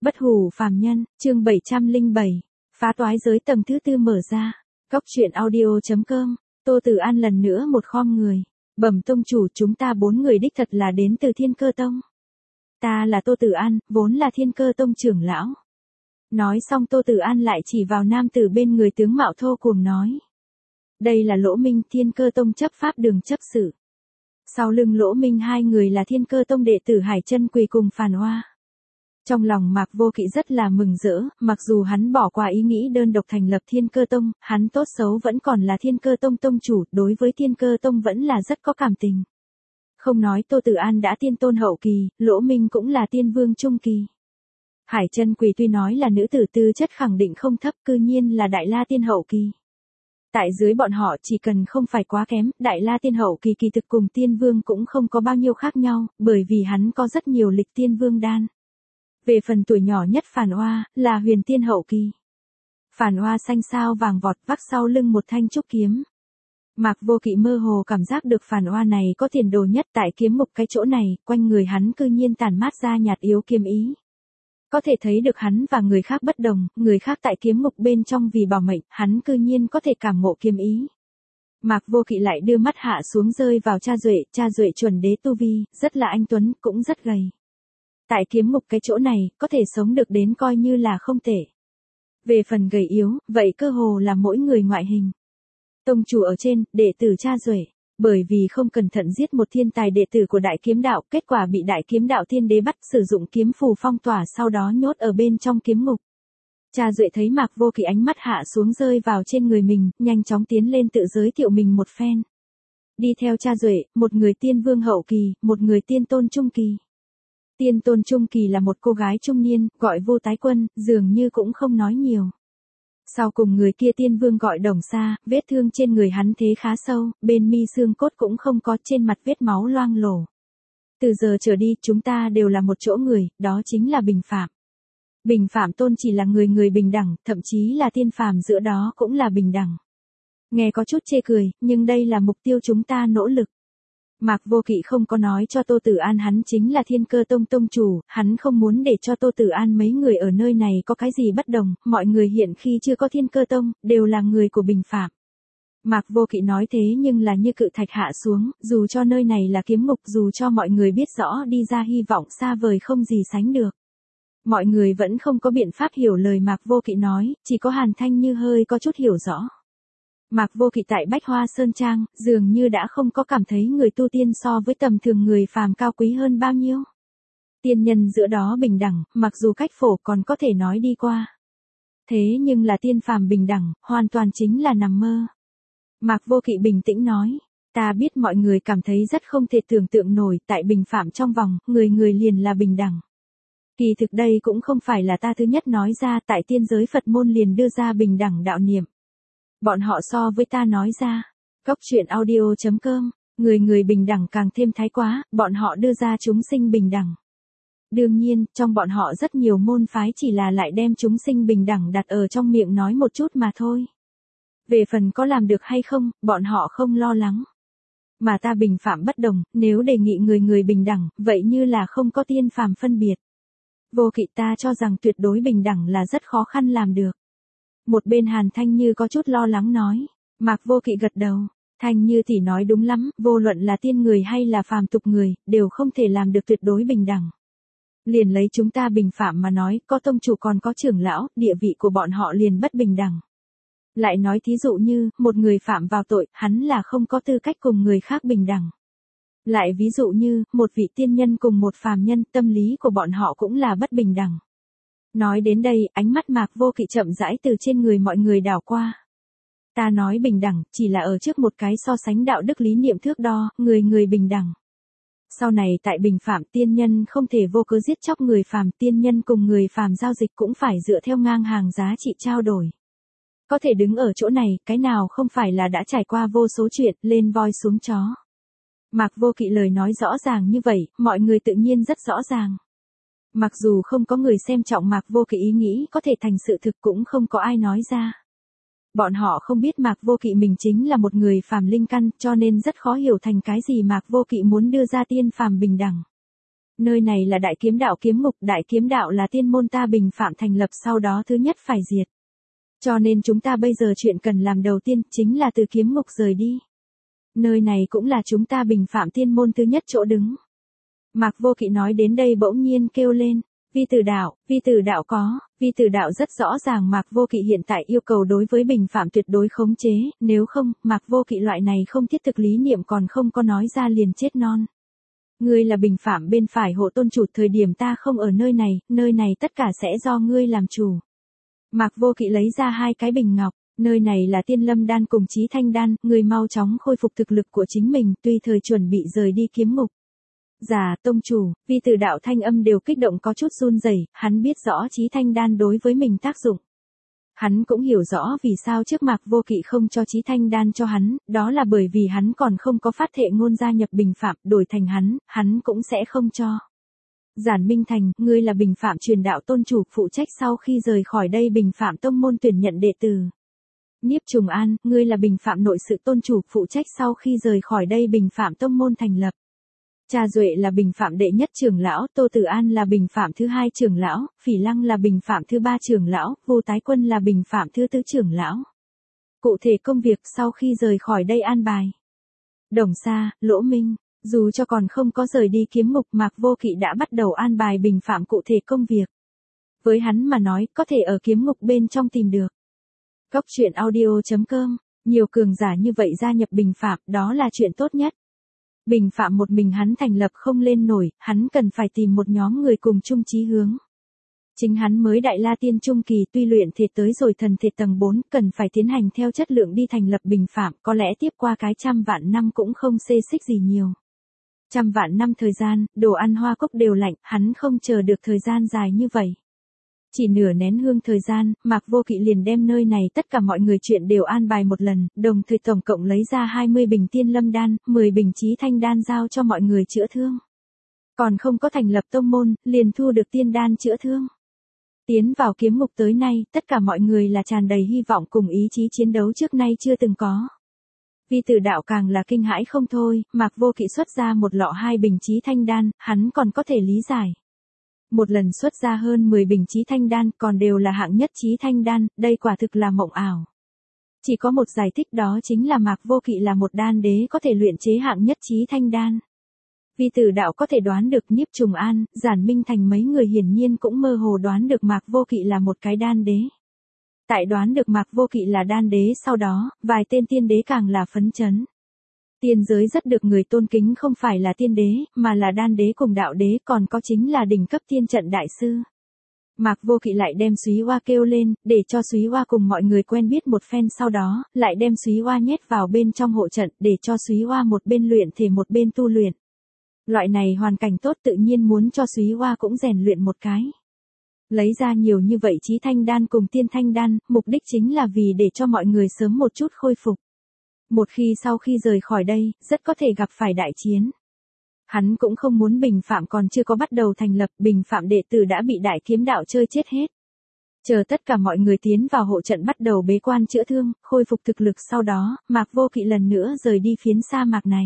Bất hủ phàm nhân, chương 707. Phá toái giới tầng thứ tư mở ra. Cóc truyện audio.com. Tô Tử An lần nữa một khom người. Bẩm tông chủ, chúng ta 4 người đích thật là đến từ Thiên Cơ Tông. Ta là Tô Tử An, vốn là Thiên Cơ Tông trưởng lão. Nói xong Tô Tử An lại chỉ vào nam tử bên người tướng mạo thô cuồng nói. Đây là Lỗ Minh, Thiên Cơ Tông chấp pháp đường chấp sự. Sau lưng Lỗ Minh hai người là Thiên Cơ Tông đệ tử Hải Chân Quỳ cùng Phàn Hoa. Trong lòng Mạc Vô Kỵ rất là mừng rỡ, mặc dù hắn bỏ qua ý nghĩ đơn độc thành lập Thiên Cơ Tông, hắn tốt xấu vẫn còn là Thiên Cơ Tông tông chủ, đối với Thiên Cơ Tông vẫn là rất có cảm tình. Không nói Tô Tử An đã tiên tôn hậu kỳ, Lỗ Minh cũng là tiên vương trung kỳ. Hải Chân Quỳ tuy nói là nữ tử tư chất khẳng định không thấp, cư nhiên là Đại La tiên hậu kỳ. Tại dưới bọn họ chỉ cần không phải quá kém, Đại La tiên hậu kỳ kỳ thực cùng tiên vương cũng không có bao nhiêu khác nhau, bởi vì hắn có rất nhiều lịch tiên vương đan. Về phần tuổi nhỏ nhất Phàn Hoa, là huyền tiên hậu kỳ. Phàn Hoa xanh sao vàng vọt vác sau lưng một thanh trúc kiếm. Mạc Vô Kỵ mơ hồ cảm giác được Phàn Hoa này có tiền đồ nhất tại kiếm mục cái chỗ này, quanh người hắn cư nhiên tản mát ra nhạt yếu kiếm ý. Có thể thấy được hắn và người khác bất đồng, người khác tại kiếm mục bên trong vì bảo mệnh, hắn cư nhiên có thể cảm ngộ kiếm ý. Mạc Vô Kỵ lại đưa mắt hạ xuống rơi vào cha Duệ chuẩn đế tu vi, rất là anh tuấn, cũng rất gầy. Tại kiếm mục cái chỗ này, có thể sống được đến coi như là không tệ. Về phần gầy yếu, vậy cơ hồ là mỗi người ngoại hình. Tông chủ ở trên, đệ tử cha Duệ, bởi vì không cẩn thận giết một thiên tài đệ tử của Đại Kiếm Đạo, kết quả bị Đại Kiếm Đạo Thiên Đế bắt sử dụng kiếm phù phong tỏa sau đó nhốt ở bên trong kiếm ngục. Cha Duệ thấy Mạc Vô Kỵ ánh mắt hạ xuống rơi vào trên người mình, nhanh chóng tiến lên tự giới thiệu mình một phen. Đi theo cha Duệ, một người tiên vương hậu kỳ, một người tiên tôn trung kỳ. Tiên tôn trung kỳ là một cô gái trung niên, gọi Vô Tái Quân, dường như cũng không nói nhiều. Sau cùng người kia tiên vương gọi Đồng Sa, vết thương trên người hắn thế khá sâu, bên mi xương cốt cũng không có, trên mặt vết máu loang lổ. Từ giờ trở đi, chúng ta đều là một chỗ người, đó chính là bình phạm. Bình phạm tôn chỉ là người bình đẳng, thậm chí là tiên phàm giữa đó cũng là bình đẳng. Nghe có chút chê cười, nhưng đây là mục tiêu chúng ta nỗ lực. Mạc Vô Kỵ không có nói cho Tô Tử An hắn chính là Thiên Cơ Tông tông chủ, hắn không muốn để cho Tô Tử An mấy người ở nơi này có cái gì bất đồng, mọi người hiện khi chưa có Thiên Cơ Tông, đều là người của bình phạm. Mạc Vô Kỵ nói thế nhưng là như cự thạch hạ xuống, dù cho nơi này là kiếm ngục, dù cho mọi người biết rõ đi ra hy vọng xa vời không gì sánh được. Mọi người vẫn không có biện pháp hiểu lời Mạc Vô Kỵ nói, chỉ có Hàn Thanh Như hơi có chút hiểu rõ. Mạc Vô Kỵ tại Bách Hoa Sơn Trang, dường như đã không có cảm thấy người tu tiên so với tầm thường người phàm cao quý hơn bao nhiêu. Tiên nhân giữa đó bình đẳng, mặc dù cách phổ còn có thể nói đi qua. Thế nhưng là tiên phàm bình đẳng, hoàn toàn chính là nằm mơ. Mạc Vô Kỵ bình tĩnh nói, ta biết mọi người cảm thấy rất không thể tưởng tượng nổi, tại bình phạm trong vòng, người liền là bình đẳng. Kỳ thực đây cũng không phải là ta thứ nhất nói ra, tại tiên giới Phật môn liền đưa ra bình đẳng đạo niệm. Bọn họ so với ta nói ra. Cóc truyện audio.com, người bình đẳng càng thêm thái quá, bọn họ đưa ra chúng sinh bình đẳng. Đương nhiên, trong bọn họ rất nhiều môn phái chỉ là lại đem chúng sinh bình đẳng đặt ở trong miệng nói một chút mà thôi. Về phần có làm được hay không, bọn họ không lo lắng. Mà ta bình phạm bất đồng, nếu đề nghị người bình đẳng, vậy như là không có tiên phàm phân biệt. Vô Kỵ, ta cho rằng tuyệt đối bình đẳng là rất khó khăn làm được. Một bên Hàn Thanh Như có chút lo lắng nói. Mạc Vô Kỵ gật đầu. Thanh Như thì nói đúng lắm, vô luận là tiên người hay là phàm tục người, đều không thể làm được tuyệt đối bình đẳng. Liền lấy chúng ta bình phạm mà nói, có tông chủ còn có trưởng lão, địa vị của bọn họ liền bất bình đẳng. Lại nói thí dụ như, một người phạm vào tội, hắn là không có tư cách cùng người khác bình đẳng. Lại ví dụ như, một vị tiên nhân cùng một phàm nhân, tâm lý của bọn họ cũng là bất bình đẳng. Nói đến đây, ánh mắt Mạc Vô Kỵ chậm rãi từ trên người mọi người đảo qua. Ta nói bình đẳng, chỉ là ở trước một cái so sánh đạo đức lý niệm thước đo, người bình đẳng. Sau này tại bình phạm tiên nhân không thể vô cớ giết chóc người phàm, tiên nhân cùng người phàm giao dịch cũng phải dựa theo ngang hàng giá trị trao đổi. Có thể đứng ở chỗ này, cái nào không phải là đã trải qua vô số chuyện, lên voi xuống chó. Mạc Vô Kỵ lời nói rõ ràng như vậy, mọi người tự nhiên rất rõ ràng. Mặc dù không có người xem trọng Mạc Vô Kỵ ý nghĩ có thể thành sự thực cũng không có ai nói ra. Bọn họ không biết Mạc Vô Kỵ mình chính là một người phàm linh căn cho nên rất khó hiểu thành cái gì Mạc Vô Kỵ muốn đưa ra tiên phàm bình đẳng. Nơi này là đại kiếm đạo kiếm ngục, đại kiếm đạo là tiên môn ta bình phạm thành lập sau đó thứ nhất phải diệt. Cho nên chúng ta bây giờ chuyện cần làm đầu tiên chính là từ kiếm ngục rời đi. Nơi này cũng là chúng ta bình phạm tiên môn thứ nhất chỗ đứng. Mạc Vô Kỵ nói đến đây bỗng nhiên kêu lên, vi tử đạo có, vi tử đạo rất rõ ràng Mạc Vô Kỵ hiện tại yêu cầu đối với bình phạm tuyệt đối khống chế, nếu không, Mạc Vô Kỵ loại này không thiết thực lý niệm còn không có nói ra liền chết non. Ngươi là bình phạm bên phải hộ tôn chủ, thời điểm ta không ở nơi này tất cả sẽ do ngươi làm chủ. Mạc Vô Kỵ lấy ra 2 cái bình ngọc, nơi này là tiên lâm đan cùng chí thanh đan, ngươi mau chóng khôi phục thực lực của chính mình, tùy thời chuẩn bị rời đi kiếm ngục. Dạ, tông chủ, vi tử đạo thanh âm đều kích động có chút run rẩy, hắn biết rõ chí thanh đan đối với mình tác dụng. Hắn cũng hiểu rõ vì sao trước Mạc Vô Kỵ không cho chí thanh đan cho hắn, đó là bởi vì hắn còn không có phát thệ ngôn gia nhập bình phạm, đổi thành hắn cũng sẽ không cho. Giản Minh Thành, ngươi là bình phạm truyền đạo tôn chủ, phụ trách sau khi rời khỏi đây bình phạm tông môn tuyển nhận đệ tử. Niếp Trùng An, ngươi là bình phạm nội sự tôn chủ, phụ trách sau khi rời khỏi đây bình phạm tông môn thành lập. Cha Duệ là bình phạm đệ nhất trưởng lão, Tô Tử An là bình phạm thứ 2 trưởng lão, Phỉ Lăng là bình phạm thứ 3 trưởng lão, Vô Tái Quân là bình phạm thứ 4 trưởng lão. Cụ thể công việc sau khi rời khỏi đây an bài. Đồng Sa, Lỗ Minh, dù cho còn không có rời đi kiếm ngục, Mạc Vô Kỵ đã bắt đầu an bài bình phạm cụ thể công việc. Với hắn mà nói, có thể ở kiếm ngục bên trong tìm được. Góc truyện audio.com, nhiều cường giả như vậy gia nhập bình phạm, đó là chuyện tốt nhất. Bình phạm một mình hắn thành lập không lên nổi, hắn cần phải tìm một nhóm người cùng chung chí hướng. Chính hắn mới đại la tiên trung kỳ, tuy luyện thể tới rồi thần thể tầng 4, cần phải tiến hành theo chất lượng đi thành lập bình phạm, có lẽ tiếp qua cái 100 vạn năm cũng không xê xích gì nhiều. 100 vạn năm thời gian, đồ ăn hoa cốc đều lạnh, hắn không chờ được thời gian dài như vậy. Chỉ nửa nén hương thời gian, Mạc Vô Kỵ liền đem nơi này tất cả mọi người chuyện đều an bài một lần, đồng thời tổng cộng lấy ra 20 bình tiên lâm đan, 10 bình chí thanh đan giao cho mọi người chữa thương. Còn không có thành lập tông môn, liền thu được tiên đan chữa thương. Tiến vào kiếm ngục tới nay, tất cả mọi người là tràn đầy hy vọng cùng ý chí chiến đấu trước nay chưa từng có. Vi tử đạo càng là kinh hãi không thôi, Mạc Vô Kỵ xuất ra một lọ 2 bình chí thanh đan, hắn còn có thể lý giải. Một lần xuất ra hơn 10 bình chí thanh đan, còn đều là hạng nhất chí thanh đan, đây quả thực là mộng ảo. Chỉ có một giải thích, đó chính là Mạc Vô Kỵ là một đan đế có thể luyện chế hạng nhất chí thanh đan. Vi tử đạo có thể đoán được, Niếp Trùng An, Giản Minh Thành mấy người hiển nhiên cũng mơ hồ đoán được Mạc Vô Kỵ là một cái đan đế. Tại đoán được Mạc Vô Kỵ là đan đế sau đó, vài tên tiên đế càng là phấn chấn. Tiên giới rất được người tôn kính không phải là tiên đế, mà là đan đế cùng đạo đế, còn có chính là đỉnh cấp tiên trận đại sư. Mạc Vô Kỵ lại đem Súy Hoa kêu lên, để cho Súy Hoa cùng mọi người quen biết một phen, sau đó, lại đem Súy Hoa nhét vào bên trong hộ trận, để cho Súy Hoa một bên luyện thể một bên tu luyện. Loại này hoàn cảnh tốt, tự nhiên muốn cho Súy Hoa cũng rèn luyện một cái. Lấy ra nhiều như vậy chí thanh đan cùng tiên thanh đan, mục đích chính là vì để cho mọi người sớm một chút khôi phục. Một khi sau khi rời khỏi đây, rất có thể gặp phải đại chiến. Hắn cũng không muốn bình phạm còn chưa có bắt đầu thành lập, bình phạm đệ tử đã bị đại kiếm đạo chơi chết hết. Chờ tất cả mọi người tiến vào hộ trận bắt đầu bế quan chữa thương, khôi phục thực lực, sau đó, Mạc Vô Kỵ lần nữa rời đi phiến sa mạc này.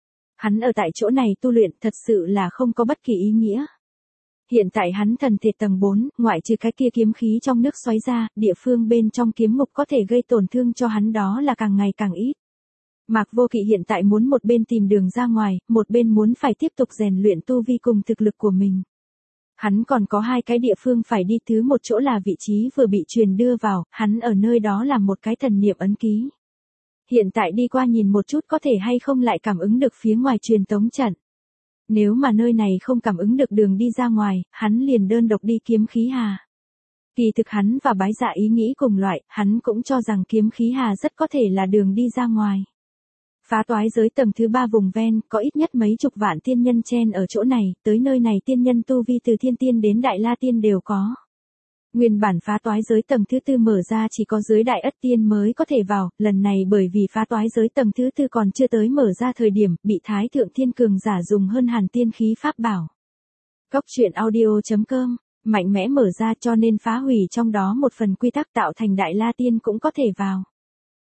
Hắn ở tại chỗ này tu luyện thật sự là không có bất kỳ ý nghĩa. Hiện tại hắn thần thể tầng 4, ngoại trừ cái kia kiếm khí trong nước xoáy ra, địa phương bên trong kiếm ngục có thể gây tổn thương cho hắn đó là càng ngày càng ít. Mạc Vô Kỵ hiện tại muốn một bên tìm đường ra ngoài, một bên muốn phải tiếp tục rèn luyện tu vi cùng thực lực của mình. Hắn còn có 2 cái địa phương phải đi, thứ một chỗ là vị trí vừa bị truyền đưa vào, hắn ở nơi đó làm một cái thần niệm ấn ký. Hiện tại đi qua nhìn một chút có thể hay không lại cảm ứng được phía ngoài truyền tống trận. Nếu mà nơi này không cảm ứng được đường đi ra ngoài, hắn liền đơn độc đi kiếm khí hà. Kỳ thực hắn và Bái Dạ ý nghĩ cùng loại, hắn cũng cho rằng kiếm khí hà rất có thể là đường đi ra ngoài. Phá toái giới tầng thứ 3 vùng ven, có ít nhất mấy chục vạn tiên nhân chen ở chỗ này, tới nơi này tiên nhân tu vi từ thiên tiên đến đại la tiên đều có. Nguyên bản phá toái giới tầng thứ 4 mở ra chỉ có dưới đại ất tiên mới có thể vào, lần này bởi vì phá toái giới tầng thứ 4 còn chưa tới mở ra thời điểm, bị Thái Thượng Thiên Cường giả dùng hơn hàn tiên khí pháp bảo. Góc truyện audio.com, mạnh mẽ mở ra cho nên phá hủy trong đó một phần quy tắc tạo thành đại la tiên cũng có thể vào.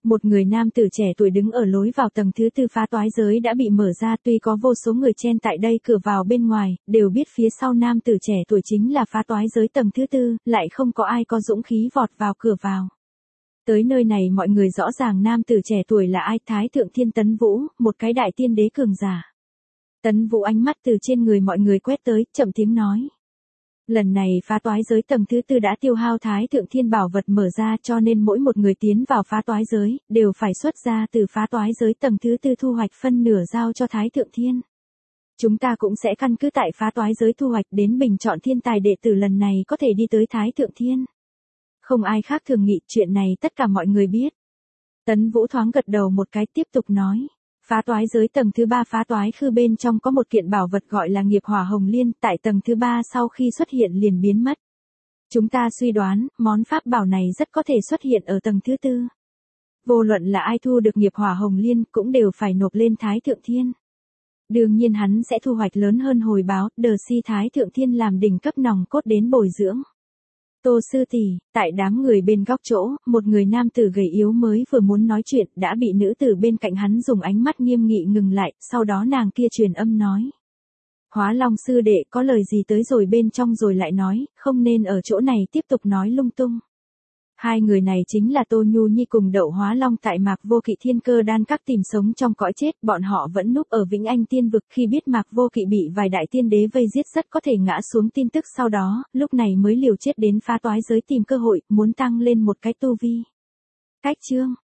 Một người nam tử trẻ tuổi đứng ở lối vào tầng thứ tư phá toái giới đã bị mở ra, tuy có vô số người chen tại đây cửa vào bên ngoài, đều biết phía sau nam tử trẻ tuổi chính là phá toái giới tầng thứ tư, lại không có ai có dũng khí vọt vào cửa vào. Tới nơi này mọi người rõ ràng nam tử trẻ tuổi là ai, Thái Thượng Thiên Tấn Vũ, một cái đại tiên đế cường giả. Tấn Vũ ánh mắt từ trên người mọi người quét tới, chậm tiếng nói. Lần này phá toái giới tầng thứ tư đã tiêu hao Thái Thượng Thiên bảo vật mở ra, cho nên mỗi một người tiến vào phá toái giới, đều phải xuất ra từ phá toái giới tầng thứ tư thu hoạch phân nửa giao cho Thái Thượng Thiên. Chúng ta cũng sẽ căn cứ tại phá toái giới thu hoạch đến bình chọn thiên tài đệ tử lần này có thể đi tới Thái Thượng Thiên. Không ai khác thường nghị, chuyện này tất cả mọi người biết. Tấn Vũ thoáng gật đầu một cái, tiếp tục nói. Phá toái giới tầng thứ ba phá toái khư bên trong có một kiện bảo vật gọi là nghiệp hỏa hồng liên, tại tầng thứ ba sau khi xuất hiện liền biến mất. Chúng ta suy đoán, món pháp bảo này rất có thể xuất hiện ở tầng thứ tư. Vô luận là ai thu được nghiệp hỏa hồng liên cũng đều phải nộp lên Thái Thượng Thiên. Đương nhiên hắn sẽ thu hoạch lớn hơn hồi báo, đờ si Thái Thượng Thiên làm đỉnh cấp nòng cốt đến bồi dưỡng. Tô sư tỷ, tại đám người bên góc chỗ, một người nam tử gầy yếu mới vừa muốn nói chuyện, đã bị nữ tử bên cạnh hắn dùng ánh mắt nghiêm nghị ngừng lại, sau đó nàng kia truyền âm nói. Hóa Long sư đệ, có lời gì tới rồi bên trong rồi lại nói, không nên ở chỗ này tiếp tục nói lung tung. Hai người này chính là Tô Nhu Nhi cùng Đậu Hóa Long tại Mạc Vô Kỵ Thiên Cơ Đan các tìm sống trong cõi chết, bọn họ vẫn núp ở Vĩnh Anh Tiên Vực, khi biết Mạc Vô Kỵ bị vài đại tiên đế vây giết rất có thể ngã xuống tin tức, sau đó, lúc này mới liều chết đến phá toái giới tìm cơ hội, muốn tăng lên một cái tu vi. Cách chương